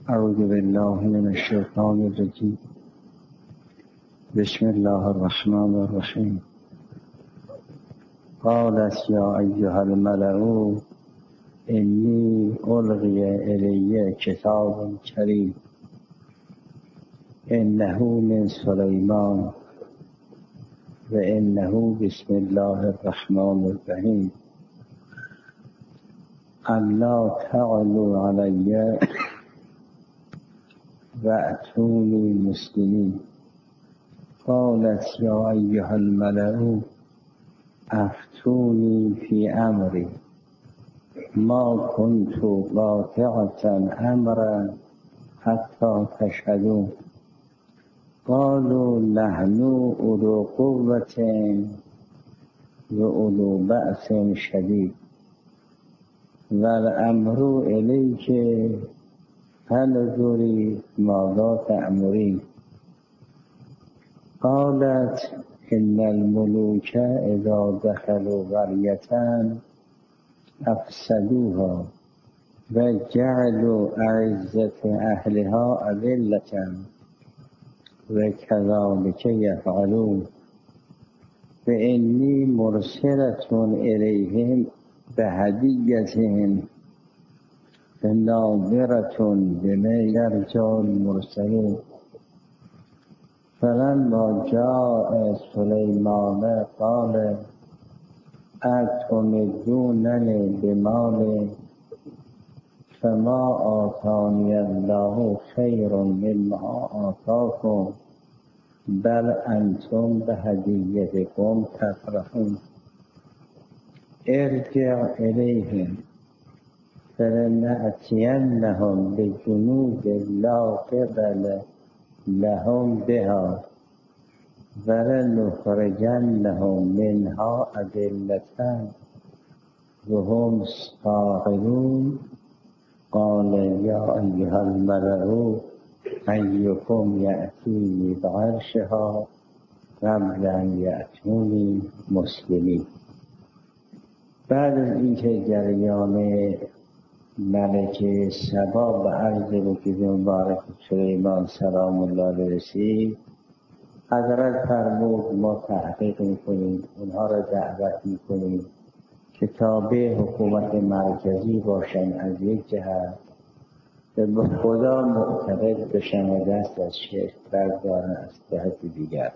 اعوذ بالله من الشیطان الرجیم. بسم الله الرحمن الرحیم. قالت یا ایها الملأ انی القی الی کتاب کریم انه من سلیمان و انه بسم الله الرحمن الرحیم الا تعلوا علی و اتونی مسلمین. قالت یا ایها الملأ افتونی فی امری ما کنت قاطعة امرا حتی تشهدون. قالوا نحن اولو قوة و اولو بأس شدید و الامر الیک فانظری ماذا تأمرین. قالت ان الملوک اذا دخلوا قرية افسدوها و جعلوا اعزة اهلها اذلة و كذلك يفعلون فإني مرسلة إليهم بهدية فناظرة بما يرجى المرسلون. فلما جاء سليمان قال أتمدونني بمال فما آتاني الله خير مما آتاكم بل أنتم بهديتكم تفرحون. ارجع إليهم فلنأتينهم بجنود لا قبل لهم بها ولنخرجنهم منها أذلة وهم صاغرون. قال يا أيها الملأ أيكم يأتيني بعرشها قبل أن يأتوني مسلمين. بعد از اینکه جریان ملکه سبا به عرض رکیز مبارک سلیمان سلام الله علیه رسید، حضرت فرمود ما تحقیق میکنیم، اونها را دعوت میکنیم که تابع حکومت مرکزی باشن از یک جهت و به خدا معتقد بشن و دست از شرک بردارن از جهت دیگر.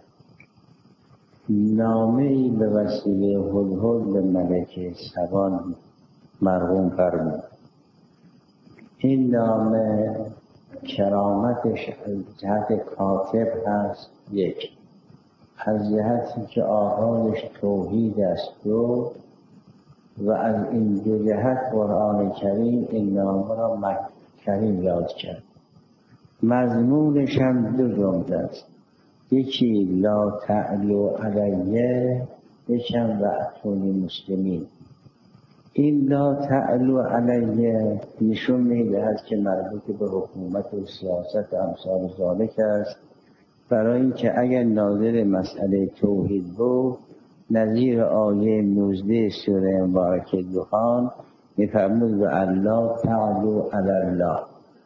نامه‌ای به وسیله هدهد به ملکه سبا مرقوم فرمود. این نامه کرامتش از جهت کاتب هست، یک، از جهتی که آغازش توحید است، و از این دو جهت قرآن کریم این نامه را کریم یاد کرد. مضمونش هم دو جمله است، یکی لا تعلو علیه، یکم و اتونی مسلمین. این لا تعلو علیه نشون میدهد که مربوط به حکومت و سیاست امثال ذالک است، برای اینکه اگر ناظر مسئله توحید بود نظیر آیه 19 سوره مبارکه دخان میفرمود و الله تعلو علی الله.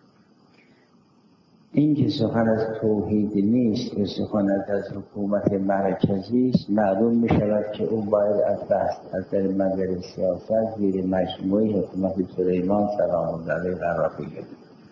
این که سخن از توحید نیست که سخن از حکومت مرکزی است، معلوم می شود که او باید از بحث از در منظر سیاست زیر مجموعه حکومت سلیمان سلام الله علیه قرار بگیرد.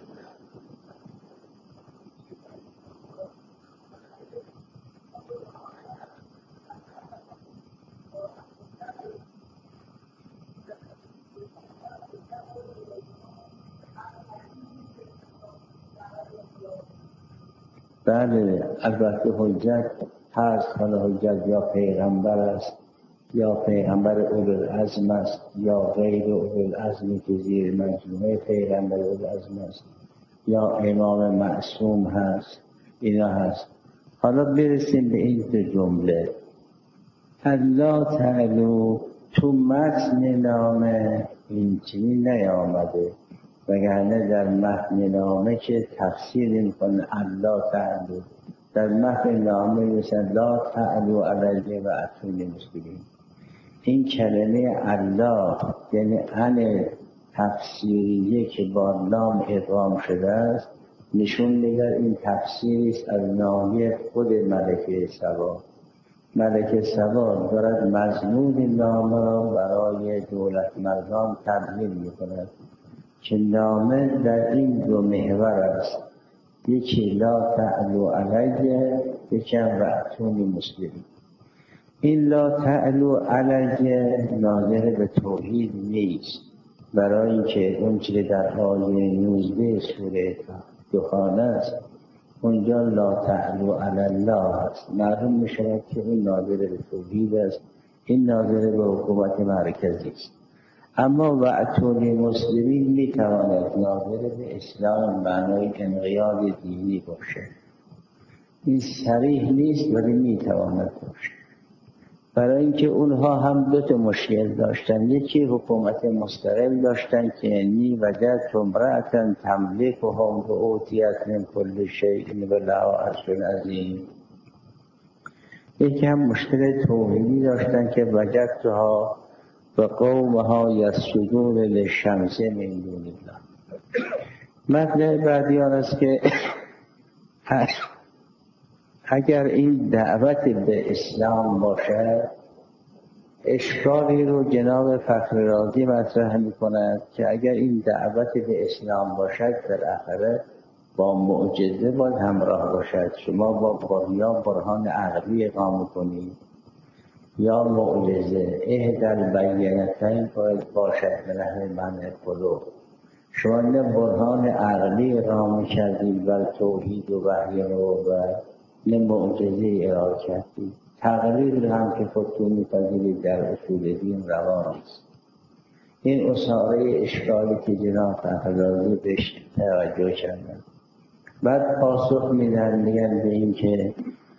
بله، البته حجت هست، حالا حجت یا پیغمبر است یا پیغمبر اولوالعزم است یا غیر اولوالعزمی که زیر مجموعه پیغمبر اولوالعزم است یا امام معصوم هست، اینا هست. حالا برسیم به این دو جمله. الله تعالی تو متن نامه این چنین نیامده، وگرنه در متن نامه که تفسیر میکنه الله تعالی، در متن نامه میگه لا تعلو علیه و اتونی مسلمین. این کلمه الله یعنی ان تفسیریه که با لام ادغام شده است، نشون میدهد این تفسیری است از ناحیه خود ملکه سبا. ملکه سبا دارد مضمون نامه را برای دولت مردان تبیین میکند که نامه در این دو محور است، یکی لا تعلو علیه، یکی هم وأتونی مسلمین. این لا تعلو علیه ناظر به توحید نیست، برای اینکه اون چیزی در آیه 19 سوره دخان است اونجا لا تعلو علی الله است، معلوم میشود که این ناظر به توحید است، این ناظر به حکومت مرکزی است. اما وأتونی مسلمین میتواند ناظر به اسلام معنای انقیاد دینی باشه. این صریح نیست ولی میتواند باشه، برای اینکه اونها هم دو تا مشکل داشتن. یکی حکومت مستقل داشتن که یعنی وجدت امرأة تملکهم و اوتیت من کل شیء ولها اجر عظیم. یکی هم مشکل توحیدی داشتن که وجدتها و قومها یسجدون للشمس من دون الله. مطلب بعدی آن است که اگر این دعوت به اسلام باشد، اشکالی رو جناب فخررازی مطرح می‌کند که اگر این دعوت به اسلام باشد بالاخره با معجزه باید همراه باشد. شما با یا برهان عقلی اقامه کنید یا معجزه، احدی البینتین باید باشد به نحو منع قلوب. شما نه برهان عقلی اقامه کردید بر توحید و وحی نبوت، نه معجزه ارائه کردید. تقریر هم که خودتون می‌پذیرید در اصول دین روا نیست. این اصاره اشکالی که جناب فخررازی بهش توجه کردن. بعد پاسخ میدن به این که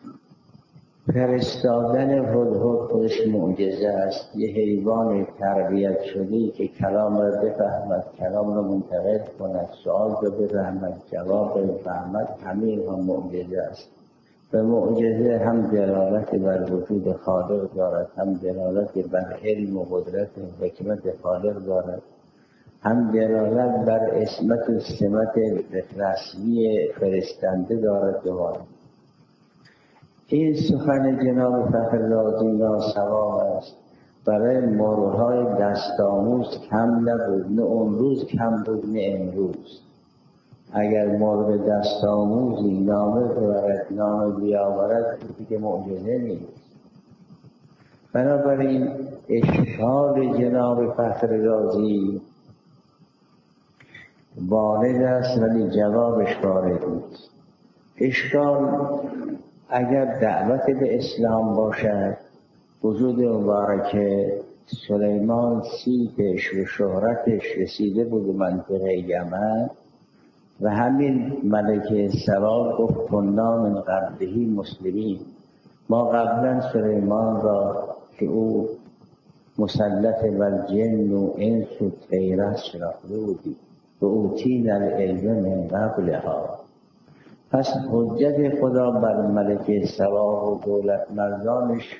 فرستادن هدهد خودش معجزه است. یه حیوان تربیت شده‌ای که کلام را بفهمد، کلام را منتقل کند، سؤال را بفهمد، جواب را بفهمد، همه اینها معجزه است. و معجزه هم دلالت بر وجود خالق دارد، هم دلالت بر علم و قدرت و حکمت خالق دارد، هم دلالت بر عصمت و سمت رسمی فرستنده دارد. دوباره این سخن جناب فخررازی ناسوا است. برای مرغ‌های دست‌آموز کم نبود، نه اون روز کم بود نه امروز. اگر مرغ دست‌آموزی نامه ببرد، نامه بیاورد، دیگه معجزه نیست. بنابراین اشکال جناب فخررازی وارد است ولی جوابش وارد نیست. اشکال اگر دعوت به اسلام باشد، وجود مبارکه سلیمان صیتش و شهرتش رسیده بود منطقه یمن و همین ملکه سبا گفت کنا من قبله مسلمین، ما قبلا سلیمان را که او مسلط بر جن و انس و طیر است شناخته بودیم و اوتینا العلم من قبلها. پس حجت خدا بر ملکه سبا و دولت مردانش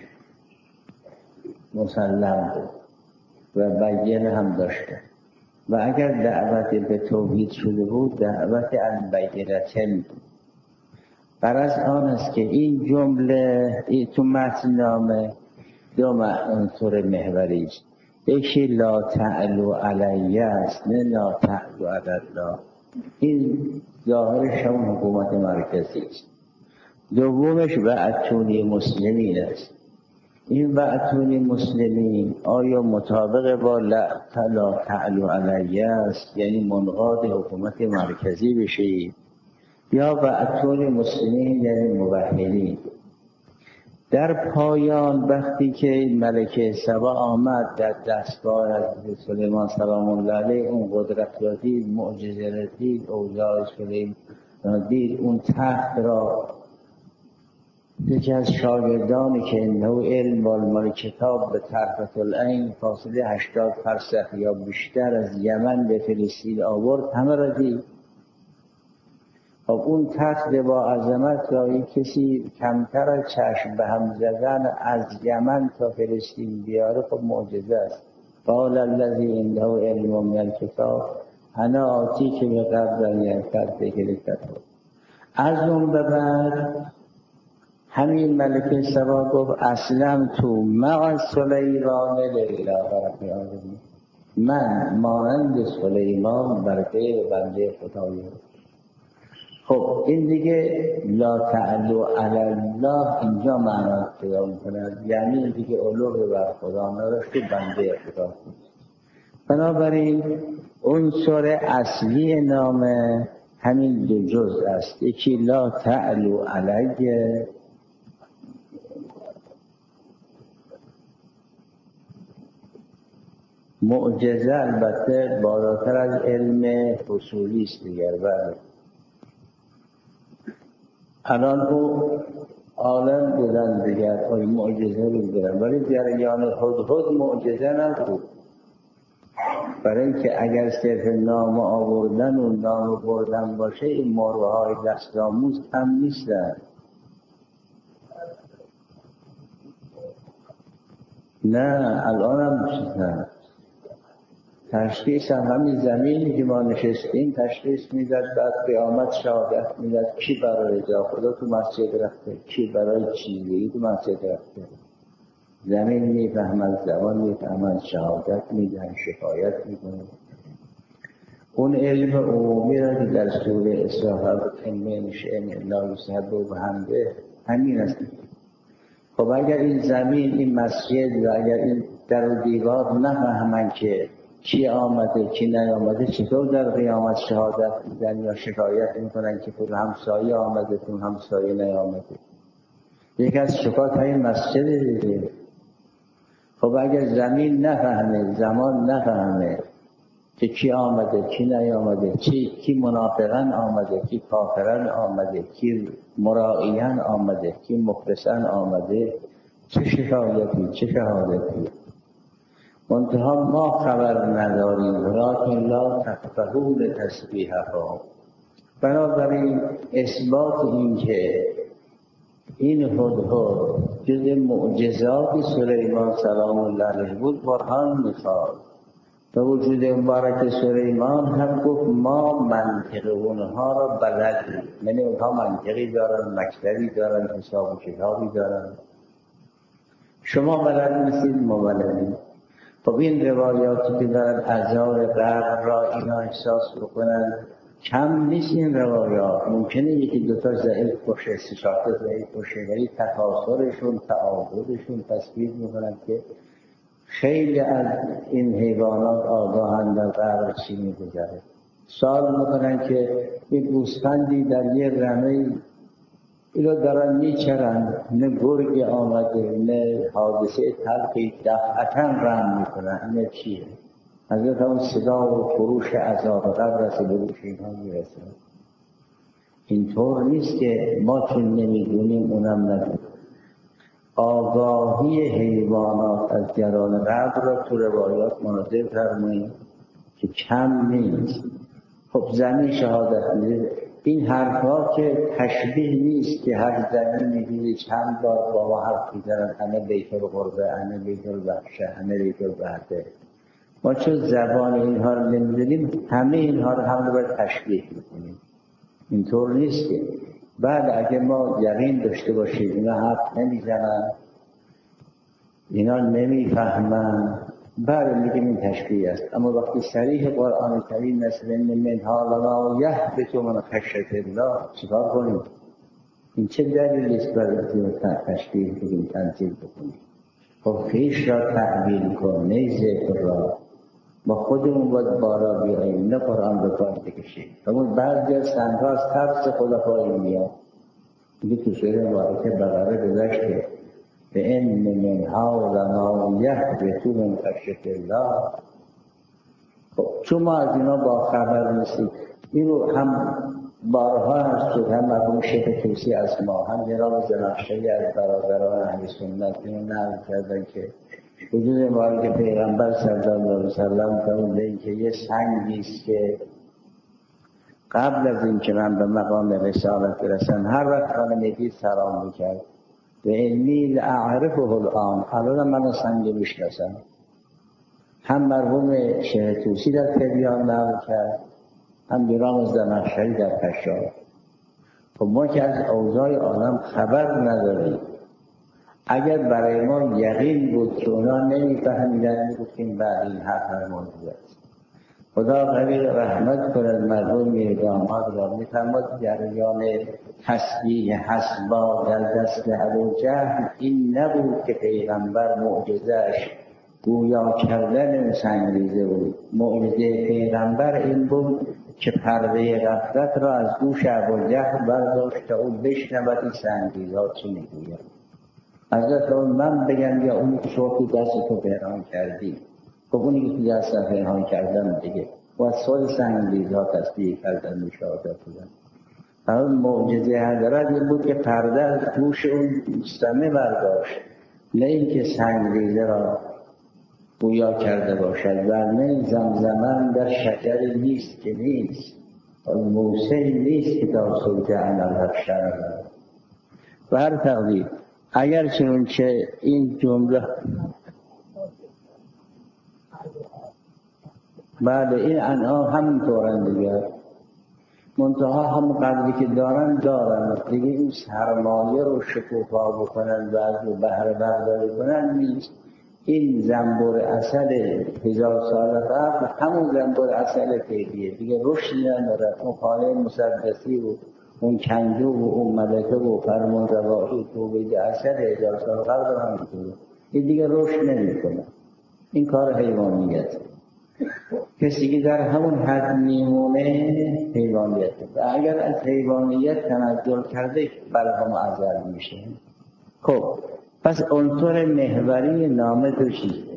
مسلم بود و بیانه هم داشته. و اگر دعوت به توحید شده بود دعوت البینتین بود. غرض آن است که این جمله تو متن نامه دو عنصر محوری است. یکی لا تعلو علیه است، نه لا تعلو علی الله. این ظاهرش هم حکومت مرکزی است. دومش وأتونی مسلمین است. این وأتونی مسلمین آیا مطابق با لا تعلو علیه است، یعنی منقاد حکومت مرکزی بشید، یا وأتونی مسلمین یعنی موحدین؟ در پایان وقتی که ملکه سبا آمد در دستگاه حضرت سلیمان سلام الله علیه، اون قدرت را دید، معجزه را دید، اوضاع سلیمان را دید، اون تخت را یکی از شاگردانی که انه علم والمال کتاب به طرفت العین فاصله 80 فرسخ یا بیشتر از یمن به فلسطین آورد، همه را دید. خب اون تخت با عظمت را این کسی کمتر از چشم به هم زدن از یمن تا فلسطین بیاره، خب معجزه است. قال الذی عنده علم من الکتاب انا آتی که به قبل کرد بگیری کرد. از اون به بعد همین ملکه سبا گفت اصلا تو مع سلیمان لیلا برقی آدمی، من مانند سلیمان برقی بنده خدایی. خب این دیگه لا تعلو علی الله اینجا معنی پیدا می‌کند، یعنی دیگه علو بر خدا نداشت، بنده خدا. بنابراین اون سوره اصلی نام همین دو جزء است، یکی لا تعلو علیه معجزه، البته بالاتر از علم اصولی است دیگر. بله الان او عالم بودن دیگر، آی معجزه رو بودن، ولی جریان هدهد معجزه نبود. برای اینکه اگر صرف نام آوردن و نام بردن باشه، این مروهای دست‌آموز هم نیستن. نه الان هم نیستن. تشخیص هم همین زمینی که ما نشستیم تشخیص میداد، بعد قیامت شهادت میداد کی برای جا خدا تو مسجد رفته، کی برای چیزی تو مسجد رفته. زمین میفهمد، زبان میفهمد، شهادت میدن، شکایت میکنه. اون علم عمومی را که در سوره اسراء کلمه نشأن الله یسبح و حمده همین است. خب اگر این زمین، این مسجد و اگر این در و دیوار نفهمن که کی آمده کی نیامده، چطور در قیامت شهادت میدن یا شکایت میکنن که فلان همسایه آمده فلان همسایه نیامده؟ یکی از شکایت های مسجد دیگه. خب اگر زمین نفهمه، زمان نفهمه که کی آمده کی نیامده، کی منافقان آمده کی کافران آمده، کی مرائیان آمده کی مخلصان آمده، چه شکایتی چه شهادتی؟ منتها ما خبر نداریم، ولکن لا تفقهون تسبیحها. بنابراین اثبات این که این هدهد جز معجزات سلیمان سلام الله علیه بود برهان میخواد. به وجود مبارک سلیمان هم گفت ما منطق اونها را بلدیم، یعنی اونها منطقی دارن، مکتبی دارن، حساب و کتابی دارن. شما بلد نیستید، ما بلدیم. خب این روایاتی که دارن اعضای غرب را اینا احساس بکنن کم نیست. این روایات ممکنه یکی دوتا ضعیف باشه، سه چهار تا ضعیف باشه، ولی تکاثرشون تعاقبشون تثبیت میکنن که خیلی از این حیوانات آگاهند در غرب چی میگذره. سوال میکنن که یک گوسفندی در یه رمه اینا دارن میچرن، نه گرگ آمده نه حادثه تلقی، دفعتا رم میکنن. اینه چیه؟ حضرت اون صدا و خروش عذاب قبر رسه به روش اینها میرسه. اینطور نیست که ما چون نمیدونیم اونم ندونیم. آگاهی حیوانات از جران قبر را تو روایات مناظر فرماییم که کم نیست. خب زمین شهادت میده. این حرفا که تشبیه نیست که هر زمین میگیری چند بار با ما حرف میزنن، همه بیت القربه، همه بیت الوحشه، همه بیت الوحده. ما چون زبان اینها رو نمیدونیم، همه اینها رو هم رو باید تشبیه میکنیم. اینطور نیست که بعد اگه ما یقین داشته باشیم اینا حرف نمیزنن، اینا نمیفهمن، بعد میگیم این تشبیه است. اما وقتی صریح قرآن کریم مثل منها لما یهبط من خشیة الله، چیکار کنیم؟ این چه دلیلی است برای تشبیه بگیم، تنزیل بکنیم؟ خب خویش را تعبیل کن، نه ذکر را. با خودمون باید بالا بیاییم، نه قرآن به کار بکشیم. همون بعضی از سنگ‌ها از ترس خلفای میاد. میگه تو سوره مبارکه بقره گذشته به ان منها لما یهبط من خشیة الله. خب چون ما از اینا با خبر نیستیم، اینو هم بارها هست شد، هم مرحوم شیخ طوسی از ما، هم جناب زنخشری از برادران اهل سنت اینو نقل کردن که وجود مبارک پیغمبر صلی الله علیه وسلم فرموده این که یه سنگی است که قبل از این که من به مقام رسالت برسم هر وقت من میدید سلام میکرد و اینی لأعرفه الان من سنگ میشناسم. هم مرحوم شیخ طوسی در تبیان نقل کرد، هم میرام زمخشری در کشار. خب ما که از اوضاع عالم خبر نداریم، اگر برای ما یقین بود که اونا نمیفهمیدن میگفتیم بعد این حرف موجود است. خدا قبیل رحمت کند مردم میرداماد را میفرماد جریان تسبیح حسبا در دست ابوجهل این نبود که پیغمبر معجزش گویا کردن سنگریزه بود. معجزه پیغمبر این بود که پرده غفلت را از گوش ابوجهل برداشت تا او بشنود این سنگریزها چی میگوید. حضرت من بگم یا اونی که شما تو دست تو پنهان کردی؟ خب اونی که تو دست پنهان کردن دیگه و از سال سنگریزها تسبیح کردن مشاهده بودن. همون معجزه حضرت این بود که پرده از گوش اون مستمع برداشت، نه اینکه سنگریزه را گویا کرده باشد. و نه زمزمن در شجر نیست که نیست، موسیقی نیست که تا صوت عمل افشار و هر تقدیر. اگر چنانچه این جمله بعد این انعام همینطورن دیگه، منتها هم قدری که دارن دیگه این سرمایه رو شکوفا بکنن و از رو بهره برداری کنن نیست. این زنبور عسل 1000 سال قبل همون زنبور عسل فعلیه دیگه، رشدی نداره. اون خانه مسدسی و اون کنجو و اون ملکه و فرمان روایی توبید عسل 1000 سال قبل هم میکنه، این دیگه رشد نمیکنه. این کار حیوانیت. کسی که در همون حد میمونه حیوانیت، و اگر از حیوانیت تنزل کرده برهم ازل میشه. خب پس عنصر محوری نامه دو چیزه.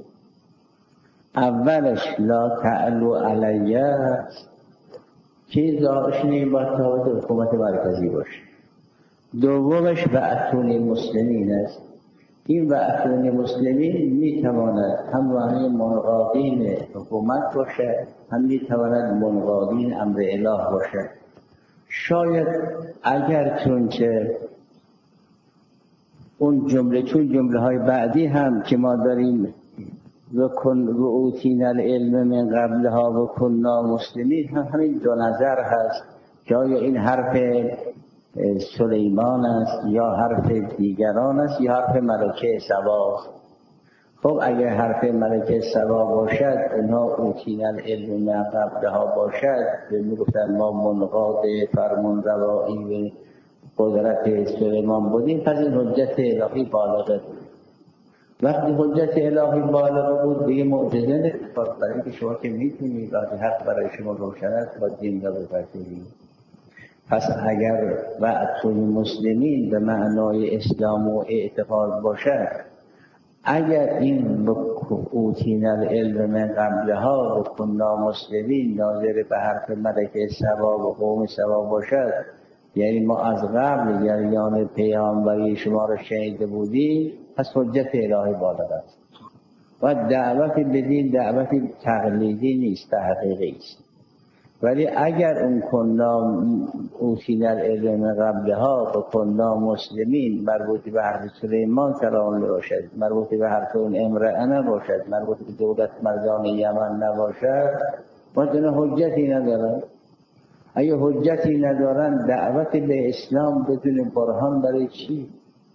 اولش لا تعلو علیه که داشتنی با تابع حکومت مرکزی باشه. دومش وأتونی مسلمین است. این وأتونی مسلمین میتواند هم معنی منقادین حکومت باشه، هم میتواند منقادین امر اله باشه. شاید اگر چونچه اون جمله، چون جمله های بعدی هم که ما داریم و اوتینا العلم من قبلها و کنا مسلمین، هم همین دو نظر هست که آیا این حرف سلیمان است یا حرف دیگران است یا حرف ملکه سبا. خب اگر حرف ملکه سبا باشد، اونها اوتینا العلم من قبلها باشد، میگفتن ما منقاد فرمان روایی و قدرت سلیمان بودیم، پس این حجت الهی بالغه بود. وقتی حجت الهی بالغه بود دیگه معجزه نمیخواد، برای اینکه شما که میتونید وقتی حق برای شما روشن است با دین را بپذیرید. پس اگر وأتونی مسلمین به معنای اسلام و اعتقاد باشد، اگر این اوتینا العلم من قبلها و کنا مسلمین ناظر به حرف ملکه سبا و قوم سبا باشد، یعنی ما از قبل جریان پیامبری شما را شنیده بودیم، پس حجت الهی بالغ است. و دعوت بدین دعوت تقلیدی نیست، تحقیقی است. ولی اگر اون کنا اوتینا العلم قبلها و کنا مسلمین مربوط به حرف سلیمان سلام باشد، مربوط به حرف اون امرأه نباشد، مربوط به دولت مردان یمن نباشد، مدن حجتی ندارد. اگه حجتی ندارن دعوت به اسلام بدون برهان برای چی؟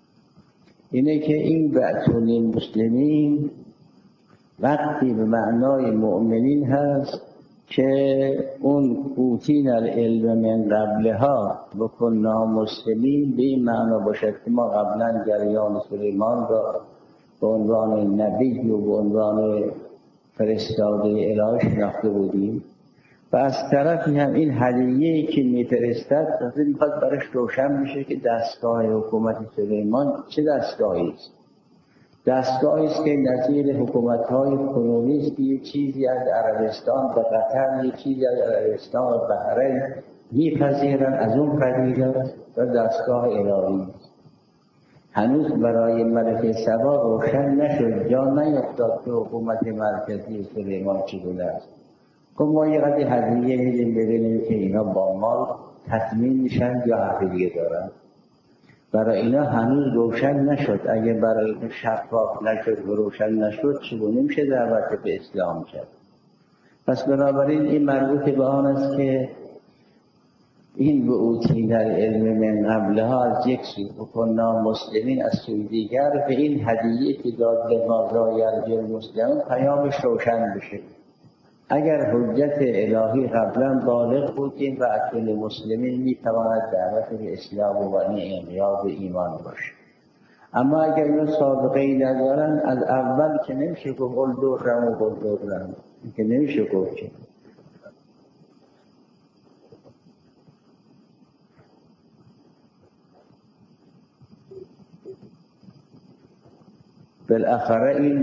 اینه که این وأتونی مسلمین وقتی به معنای مؤمنین هست که اون اوتینا العلم من قبلها و کنا مسلمین به این معنا باشد که ما قبلا جریان سلیمان را به عنوان نبی و به عنوان فرستاده الهی شناخته بودیم، و از طرفی هم این هدیه‌ای که میفرستد وقتی میخواد برش روشن میشه که دستگاه حکومت سلیمان چه دستگاهی است. دستگاهی است که نظیر حکومت‌های کنونی است که یه چیزی از عربستان به قطر، یه چیزی از عربستان و بحرین میپذیرن، از اون پذیرن و دستگاه الهی است. هنوز برای ملکه سبا روشن نشد، جا نیفتاد که حکومت مرکزی سلیمان چگونه است. که ما یه قدر هدیه میدیم ببینیم که اینا با مال تضمین میشن یا حرف دیگه دارن. برای اینا هنوز روشن نشد. اگه برای اینا شفاف نشد و روشن نشد چگونه میشه دعوت به اسلام کرد؟ پس بنابراین این مربوط به آن است که این بعوتی در علم من قبلها از یک سو و کنا مسلمین از سوی دیگر، به این هدیه که داد به ما یرجع المسلمون پیامش روشن بشه. اگر حجت الهی قبلا بالغ بودیم و اکل مسلمین میتواند دعوت به اسلام و انقیاد ایمان باشه. اما اگر اینا سابقه ای ندارن، از اول که نمیشه گفت قلدرم و قلدرم، که نمیشه گفت که بالاخره این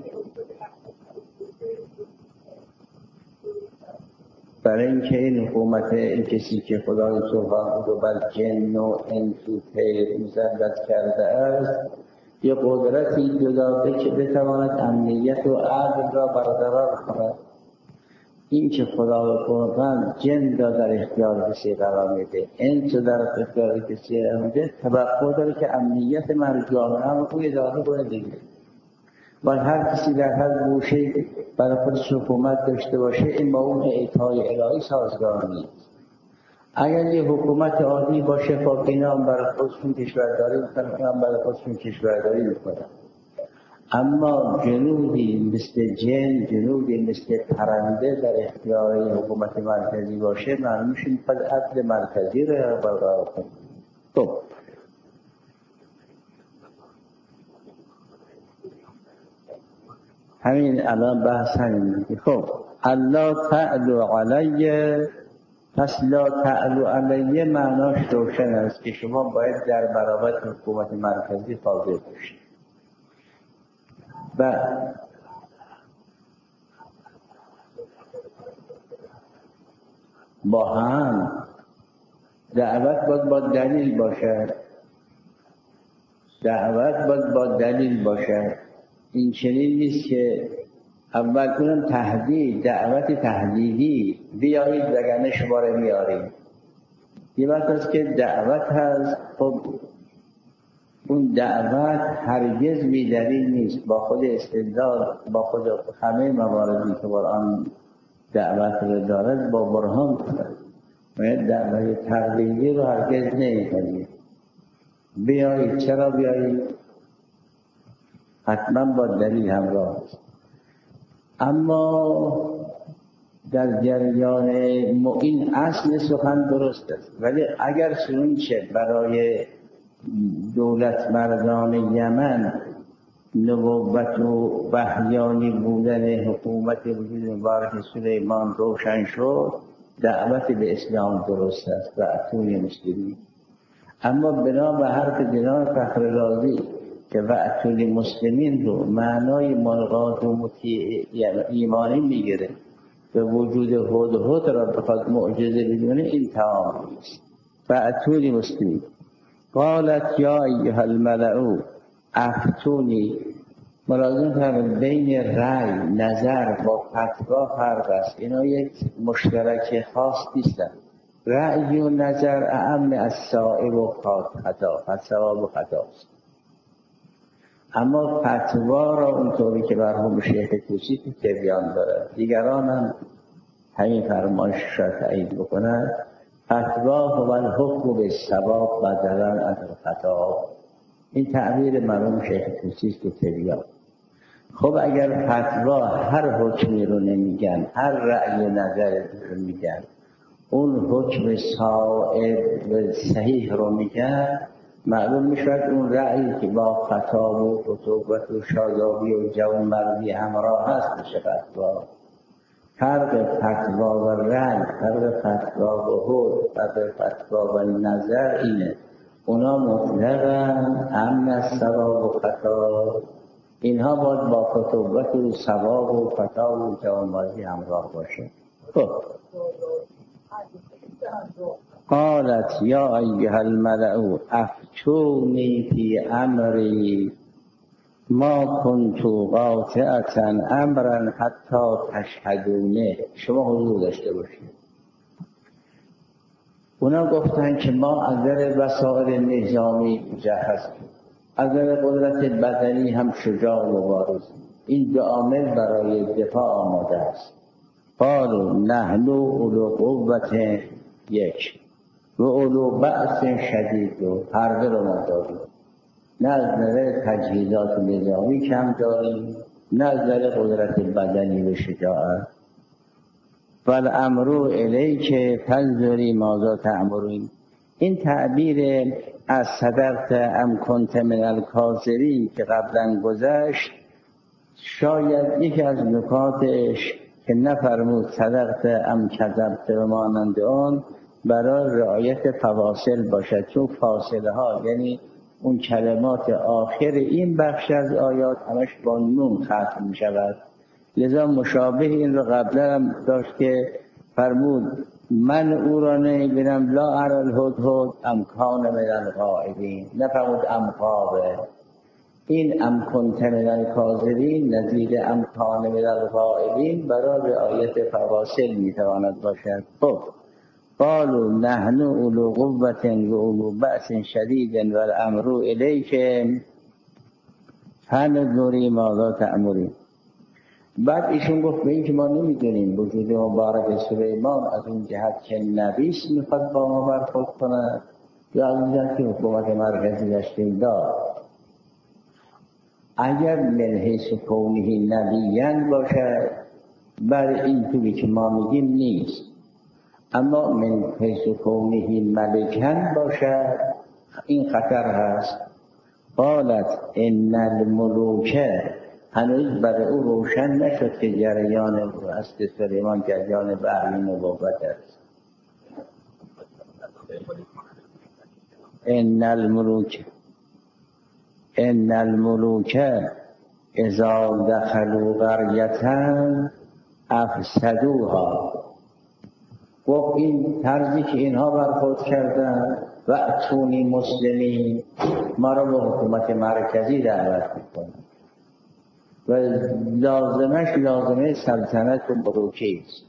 برای اینکه این حکومت این کسی که خدای سبحانه و بر جن و انس و طیر مسلط کرده است، یه قدرتی داده که بتواند امنیت و عدل را برقرار کند. این که خدای سبحانه جن را در اختیار کسی قرار میده، انس در اختیار کسی قرار میده، توقع داره که امنیت مرجانه هم رو اداره کنه دیگه. و هر کسی در هر گوشه برای خودش حکومت داشته باشه، این با اون اعطای الهی سازگار نیست. اگر یه حکومت عادی باشه، خب اینا هم برای خودشون کشورداری میکنن، هم برای خودشون کشورداری میکنن. اما جنودی مثل جن، جنودی مثل پرنده در اختیار حکومت مرکزی باشه، معلومش این پس عدل مرکزی رو برقرار کنه. خب همین الان بحث همین. خب الله تعالی علیه، پس لا تعالی علیه معناش روشن است که شما باید در برابر حکومت مرکزی حاضر باشید و با هم دعوت باید با دلیل باشد. دعوت باید با دلیل باشد. این چنین نیست که اول کنم تهدید، دعوت تهدیدی بیایید وگرنه شما رو میاریم. یه وقت است که دعوت هست، خب اون دعوت هرگز بی‌دلیل نیست، با خود استدلال، با خود همه مواردی که قرآن دعوت رو دارد با برهان کنند. باید دعوت تقلیدی رو هرگز نمی‌کنید. بیایید، چرا بیایید؟ حتما با دلیل همراه است. اما در جریان این اصل سخن درست است، ولی اگر چنانچه برای دولت مردان یمن نبوت و وحیانی بودن حکومت وجود مبارک سلیمان روشن شد، دعوت به اسلام درست است و اتونی مسلمین. اما بنا به حرف جناب فخر رازی که وعتول مسلمین رو معنای ملغات و مطیع ایمانی میگیره، به وجود هدهد را بخواد معجزه بدونه، این تمام نیست. وعتول مسلمین. قالت یا ایها الملعو افتونی. ملازم فرمود بین رأی، نظر با فتوا فرق است. اینا یک مشترک خاص نیستند. رأی و نظر اعم از صائب و خطا، فتوا و خطاست. اما فتوا را اونطوری که مرحوم شیخ توسی تو تبیان داره، دیگران هم همین فرمایش را تایید بکنند. فتوا هو الحکم بالصواب بدلا از الخطا. این تعبیر مرحوم شیخ توسی تو تبیان. خب اگر فتوا هر حکمی رو نمیگن، هر رأی و نظر رو میگن، اون حکم صائب و صحیح رو میگن، معلوم میشود اون رأیی که با خطا و فتوت و شادابی و جوانمردی همراه هست میشه فتوا. فرق فتوا و رأی، فرق فتوا و حکم، فرق فتوا و نظر اینه. اونا مطلقاً امن از ثواب و خطا، اینها باید با فتوت و ثواب و خطا و جوانمردی همراه باشه. خب قالت یا ایها الملعو افتونی فی امری ما کنت قاطعة امرا حتی تشهدونه. شما حضور داشته باشید. اونا گفتن که ما از نظر وسایل نظامی مجهز، از نظر قدرت بدنی هم شجاع و مبارز. این دو عامل برای دفاع آماده است. قالوا نحن اولو قوة. یک، و اولو بأس شدید و هر دو رو ما داریم. نه از نظر تجهیزات نظامی کم داریم، نه از نظر قدرت بدنی و شجاعت. والامر الیک فانظری ماذا تأمرین. این تعبیر از صدقت ام کنت من الکاذبین که قبلا گذشت، شاید یکی از نکاتش که نفرمود صدقت ام کذبت و مانند آن برای رعایت فواصل باشد، چون فاصله ها یعنی اون کلمات آخر این بخش از آیات همش با نون ختم می شود. لذا مشابه این رو قبلا هم داشت که فرمود من او را نمی‌بینم لا اری الهدهد ام کان من الغائبین، نفرمود ام غابه. این ام کنت من الکاذبین نزید ام کان من الغائبین برای رعایت فواصل میتواند باشد. خب قالوا نحن اولو قوة و اولو بأس شدید والامر الیک فانظری ماذا تأمرین. بعد ایشون گفت به این که ما نمیدونیم وجود مبارک سلیمان از اون جهت که نبیست میخواد با ما برخورد کنه یا از اون جهت که حکومت مرکزی داشتیم دار. اگر من حیث کونه نبیین باشد بر این طوری که ما میگیم نیست، اما من حیث کونه ملکن باشد این خطر هست. قالت ان الملوک، هنوز برای او روشن نشد که جریان است سلیمان جریان وحی نبوت است. ان الملوک اذا دخلوا قریة افسدوها. و این طرزی که اینها برخورد کردن و اتونی مسلمین، ما را به حکومت مرکزی دعوت میکنن و لازمش لازمه سلطنت و ملوکی است.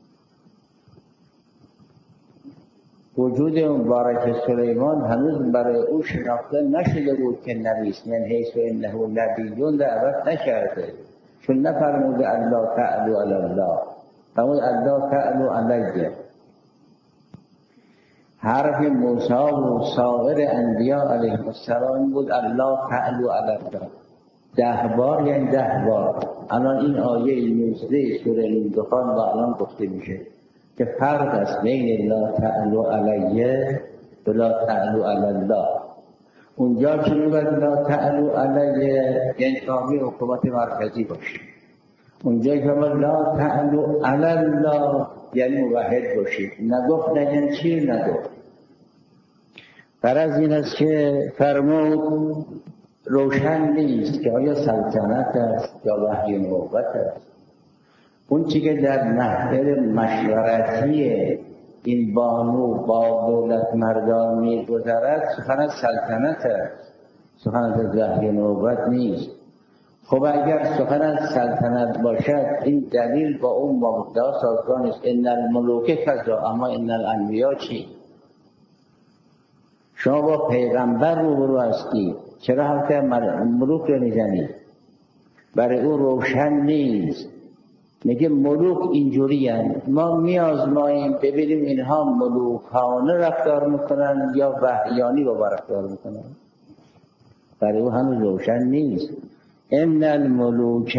وجود مبارک سلیمان هنوز برای او شناخته نشده بود که نبیست، من حیث انه نبیون دعوت نکرده، چون نفرموده الله تعالی علی الله، فرمود الله تعالی علیه. حرف موسی و سایر انبیاء علیهم السلام بود الله تعالی علی الله 10 بار، یعنی 10 بار. الان این آیه 19 سوره دخان با الان گفته میشه که فرق است بین لا تعالی علیه و لا تعالی علی الله. اونجا که میگه لا تعالی علیه یعنی کامی حکومت مرکزی باشه، اونجا که لا تعالی علی الله یعنی موحد باشید. نگفت نگن چی نگفت. غرض این است که فرمود روشن نیست که آیا سلطنت است یا وحی نبوت است. اون چی که در محفل مشورتی این بانو با دولت مردان می‌گذرد سخن از سلطنت است، سخن از وحی نبوت نیست. خب اگر سخن از سلطنت باشد این دلیل با اون مبدا سازگار نیست. ان الملوک کذا، اما ان الانبیا چی؟ شما با پیغمبر روبرو هستی، چرا حرف ملوک رو میزنی؟ برای او روشن نیست. میگه ملوک اینجوری هستند، ما میازماییم ببینیم اینها ملوکانه رفتار میکنن یا وحیانی با رفتار میکنن. برای او هنوز روشن نیست. ان الملوک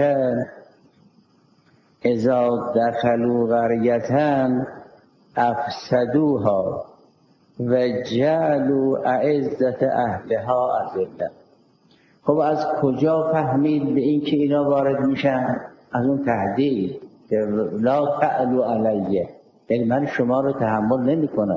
اذا دخلوا قریة افسدوها و جعلوا اعزة اهلها اذلة. خب از کجا فهمید به این که اینا وارد میشن؟ از اون تهدید که لا تعلو علیه، یعنی من شما رو تحمل نمی کنم.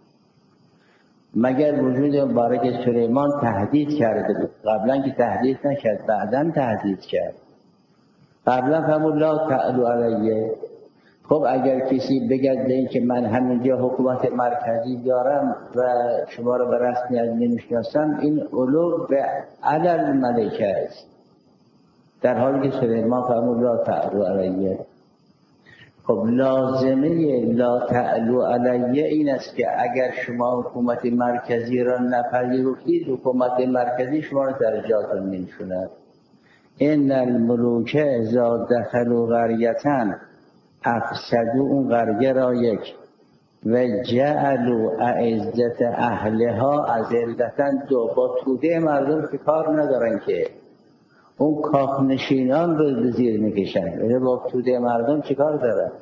مگر وجود مبارک سلیمان تهدید کرده بود؟ قبلا که تهدید نکرد، بعدا تهدید کرد. قبلا فرمود لا تعلو علیه. خب اگر کسی بگد به این که من همینجا حکومت مرکزی دارم و شما رو به رسمیت نمیشناسم، این علو به عدل ملکه است، در حالی که سلیمان فرمود لا تعلو علیه. خب لازمه لا تعلو علیه این است که اگر شما حکومت مرکزی را نپذیرفتید، حکومت مرکزی شما را در جاتون نمیشوند. ان الملوک اذا دخلوا قریة افسدوا، اون قریه را یک و جعلوا اعزت اهلها اذلة. با توده مردم که کار ندارن که اون کاخ نشینان رو به زیر میکشن. با توده مردم چه کار دارن؟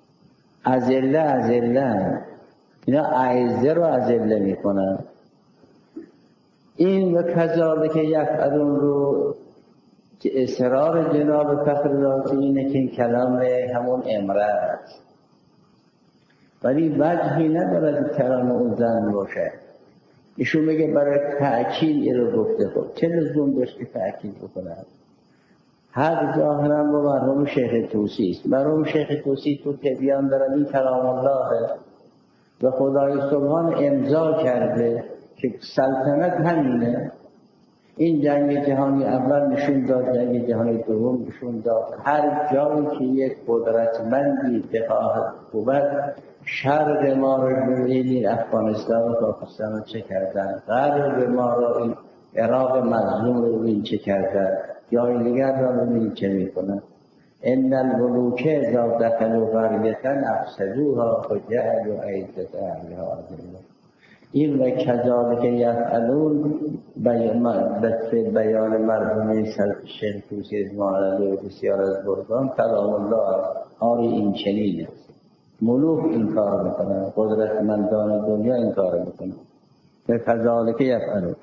اذله اینا اعزه رو اذله میکنن. این و کذالک یفعلون رو که اصرار جناب فخر رازی اینه که این کلام همون امره است، ولی وجهی ندارد کلام اون زن باشه. ایشون میگه برای تأکید این رو گفته. خب چه لزوم داشت که تأکید بکنن؟ حق ظاهرا با مرحوم شیخ طوسی است. مرحوم شیخ طوسی تو تبیان دارن این کلام الله و خدای سبحان امضا کرده که سلطنت همینه. این جنگ جهانی اول نشون داد، جنگ جهانی دوم نشون داد هر جایی که یک قدرتمندی بخواهد بود، شرق ما رو ببینید افغانستان و پاکستان چه کردن، غرب ما رو این عراق مظلوم رو ببینید چه کردن، جای دیگر رو ببینید چه میکنن. ان الملوک اذا دخلوا قرية افسدوها وجعلوا عزة اهلها اذلة. این و کذالک یفعلون بیان مرحوم شیخ طوسی رضوان و بسیار از بزرگان کلام الله. آری این چنین است. ملوک این کار میکنن، قدرتمندان دنیا این کار میکنن. و کذالک یفعلون.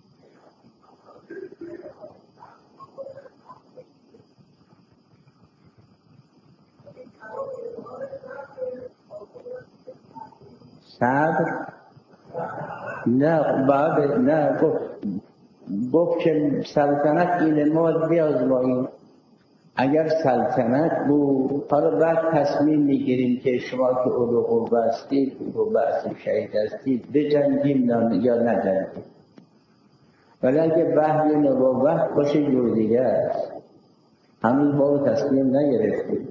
صبر نه بعد نه گفت که سلطنت اینه ما بیازماییم. اگر سلطنت بود حالا بعد تصمیم میگیریم که شما که اولو قوه هستید و بعض شهید هستید بجنگیم یا نجنگیم. ولی اگه وحی نبوت باشه جور دیگه است. همین ما تصمیم نگرفتیم.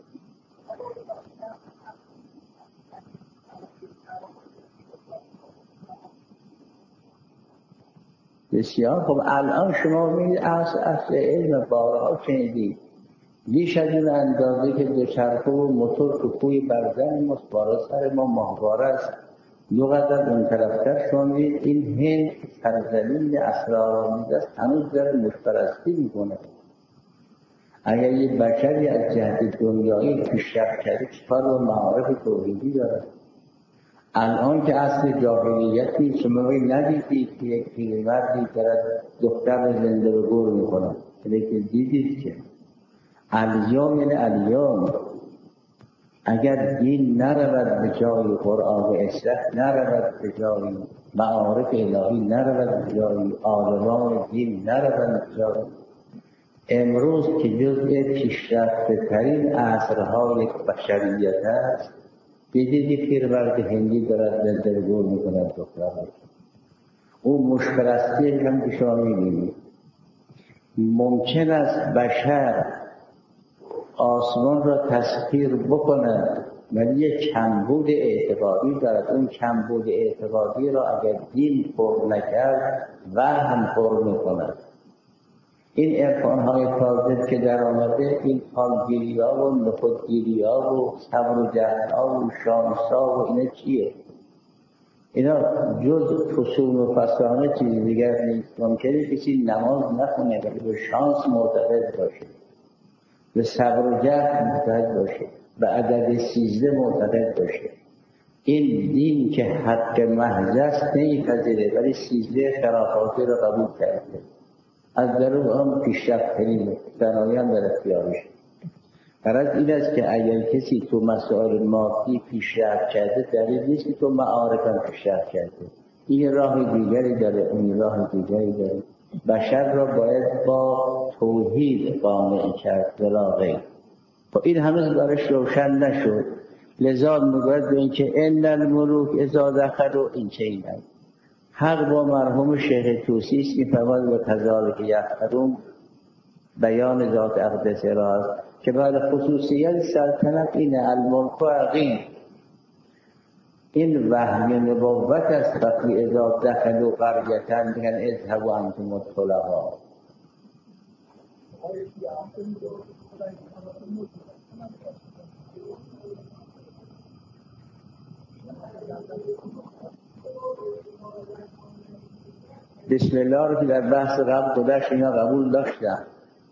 بسیار خب الان شما میدید اصل علم بارها شنیدید بیش از این اندازه که دوچرخه و موتور تو کوی برزن ماست، بالا سر ما ماهواره است. دو قدر اون طرفتر شما میدید این هند سرزمین اسرارآمیز است، هنوز داره مشپرستی میکنه. اگر یه بشری از جهت دنیایی پیشرفت کرده چکار با معارف توحیدی داره؟ الان که اصل جاهلیت نیست. شما ندیدید که یک پیرمردی دارد دختر زنده رو گور میکنه، لیکن دیدید که الیام یعنی الیام اگر دین نرود به جای قرآن و اصلاح، نرود به جای معارف الهی، نرود به جای عالمان دین، نرود به جای امروز که جزء پیشرفته ترین عصرهای بشریت است، دیدید پیرمرد هندی دارد زنده رو گور میکند دختر. او مشپرستی هم که شما میبینید. ممکن است بشر آسمان را تسخیر بکند ولی یک کمبود اعتقادی دارد. اون کمبود اعتقادی را اگر دین پر نکرد وهم پر میکند. این عرفان‌های تازه که در آمده، این حالگیری‌ها و نخودگیری‌ها و صبر و جهل‌ها و شانس‌ها و اینا چیه؟ اینا جز فسون و فسانه چیز دیگر نیست. ممکنه کسی نماز نخونه ولی به شانس معتقد باشه، به صبر و جهل معتقد باشه، به عدد 13 معتقد باشه. این دین که حق محض است نمی‌پذیره ولی 13 خرافاتی را قبول کرده. از درون هم پیشرفت کنیم دنایان در اختیارش. غرض این است که اگر کسی تو مسائل مادی پیشرفت کرده دلیل نیست که تو معارف هم پیشرفت کرده. این راه دیگری داره، اون راه دیگری داره. بشر را باید با توحید قانع کرد بلا غیر. این هنوز برش روشن نشد. لذا میگوید به این که ان الملوک اذا دخلوا این چه این هست. حق با مرحوم شیخ طوسی است که فرمود و کذالک یفعلون بیان ذات اقدس را است که بعد خصوصیت سلطنت اینه الملک و عقیم. این وحی نبوت است. وقتی اذا دخلوا قریة میگن اذهبوا انتم الطلقاء. بسم الله رو که در بحث قبل گذشت اینا قبول داشتن.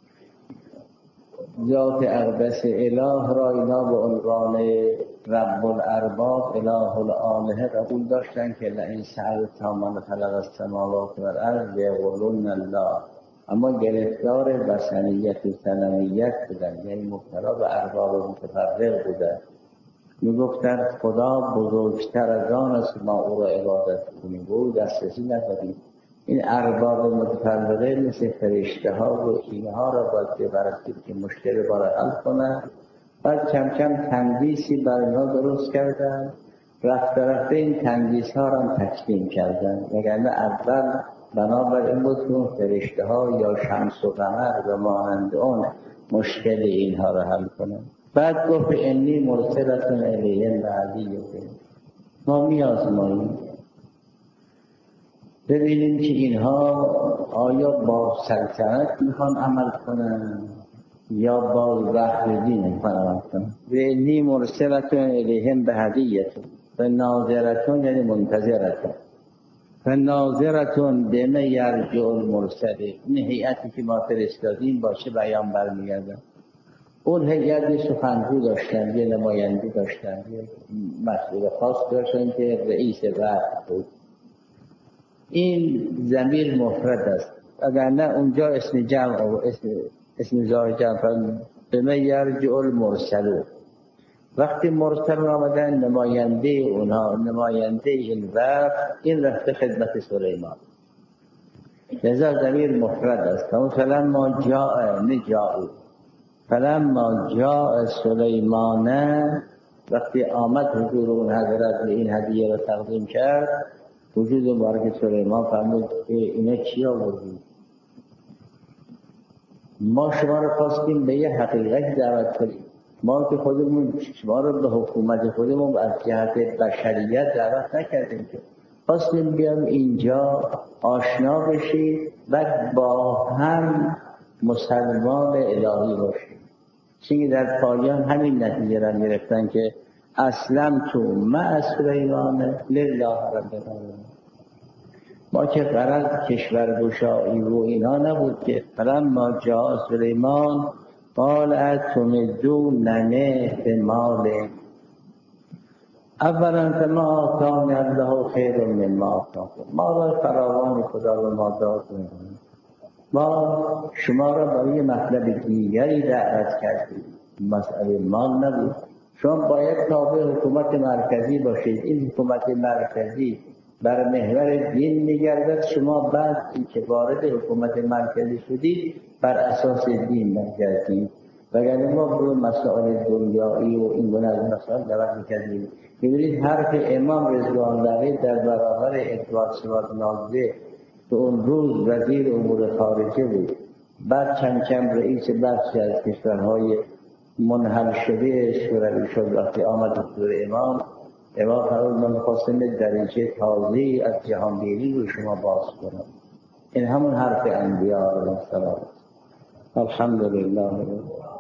ذات اقدس اله را اینا به عنوان رب الارباب اله الالهه قبول داشتن که لئن سألتهم من خلق السماوات والارض یقولون الله، اما گرفتار وثنیت و صنمیت بودن، یعنی مبتلا به ارباب متفرق بودن. میگفتن خدا بزرگتر از آن است ما او را عبادت کنیم و او دسترسی نداریم. این ارباب متفرقه مثل فرشته ها و اینها را باید بپرستید که مشکل را حل کنند. بعد کم کم تندیسی بر اینها درست کردن، رفته رفته این تندیس ها را تکمیل کردن. وگرنه اول بنابر این بود که فرشته ها یا شمس و قمر و مانند اون مشکل اینها را حل کنند. بعد گفت انی مرسلتون الیهم بعدیه، ما میازماییم ببینیم که اینها آیا با سلطنت میخوان عمل کنن یا با وحی دین میخوان عمل کنن. و انی مرسلتون الیهم بهدیتون و ناظرتون یعنی منتظرتون. و ناظرتون بما یرجع المرسله، این هیئتی که ما فرستادیم باشه بیان برمیگردن. اون هیئت سخنگو داشتن، یه نماینده داشتن، یه مسئول خاص داشتن که رئیس وقت بود. این ضمیر مفرد است، اگر نه اونجا اسم جمع و اسم زار جمع بما یرجع المرسلون. وقتی مرسل آمدن نماینده اونها، نماینده این وقت، این رفته خدمت سلیمان، لذا ضمیر مفرد است. فلما جاء نجاء، فلما جاء سلیمان، وقتی آمد حضور اون حضرت این هدیه را تقدیم کرد، وجود مبارک سلیمان فرمود که اینا چی آوردید؟ ما شما را خواستیم به یه حقیقت دعوت کنیم. ما که خودمون شما را به حکومت خودمون از جهت بشریت دعوت نکردیم، که خواستیم بیام اینجا آشنا بشید و با هم مسلمان الهی باشید. چون در پایان همین نتیجه را گرفتن که اسلم تو مع سلیمان لله رب العالمین. ما که غرض کشورگشایی و اینا نبود که فلما جاء سلیمان قال اتمدوننی بمال، اولا فما آتانی الله خیر مما آتاکم، ما را فراوان خدا به ما داد، ما شما را برای مطلب دیگری دعوت کردیم، مسئله مال نبود. شما باید تابع حکومت مرکزی باشید. این حکومت مرکزی بر محور دین می‌گردد. شما بعد که وارد حکومت مرکزی شدید بر اساس دین برگردید. وگرنه ما به مسائل دنیایی و این گونه از مسائل دعوت می‌کردیم. ببینید حرف امام رضوان الله در برابر ادوارد شوارزنادزه که اون روز وزیر امور خارجه بود، بعد چند کم رئیس بخشی از کشورهای منحل شده شوروی شد. وقتی آمد حضور امام فرمود من خواستم درجه تازه‌ای از جهانبینی رو شما باز کنم. این همون حرف انبیاء علیهم السلام. الحمدلله.